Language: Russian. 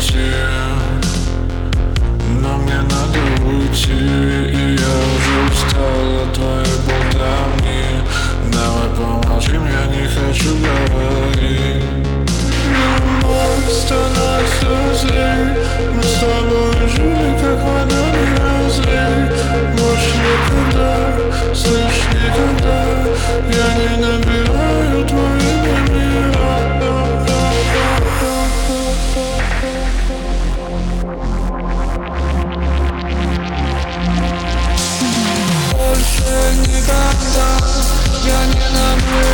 уйти, но мне надо уйти, и я уже устал от твоей болтовни. Давай помолчим, я не хочу говорить. Любовь становится злей, мы с тобой жили, как вода и разлей. Больше никогда, слышь, никогда я не набираю твои номера. Больше никогда я не наберу